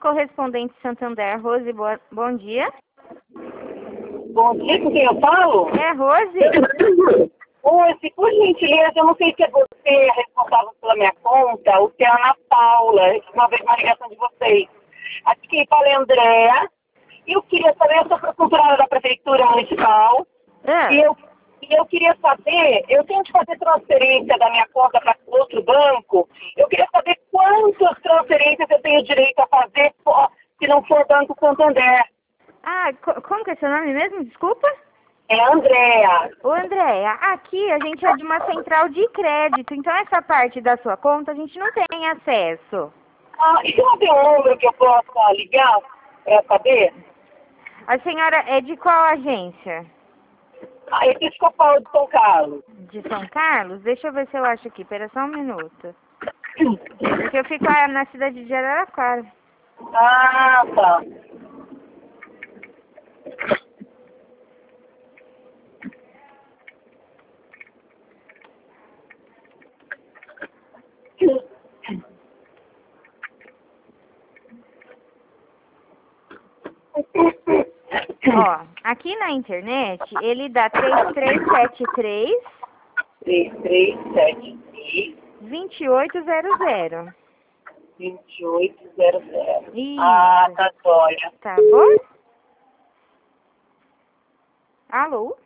correspondente Santander. Rose, bom dia. Bom dia, com quem eu falo? É, Rose? Rose, por gentileza, eu não sei se é você responsável pela minha conta ou se é a Ana Paula. Eu tive uma vez uma ligação de vocês. Aqui quem fala é a Andréa. Eu queria saber, eu sou funcionária da Prefeitura Municipal. E eu queria saber, eu tenho que fazer transferência da minha conta para outro banco. Eu queria saber quantas transferências eu tenho direito a fazer se não for Banco Santander. Como que é seu nome mesmo? Desculpa? É a Andréa. Ô, Andréia, aqui a gente é de uma central de crédito, então essa parte da sua conta a gente não tem acesso. E se não tem um número que eu possa ligar para saber? A senhora é de qual agência? Episcopal de São Carlos. De São Carlos? Deixa eu ver se eu acho aqui, pera só um minuto. Porque eu fico na cidade de Araraquara. Tá. Ó, aqui na internet, ele dá 3373 3373 2800. 2800. Isso. Tá jóia. Tá bom? Alô?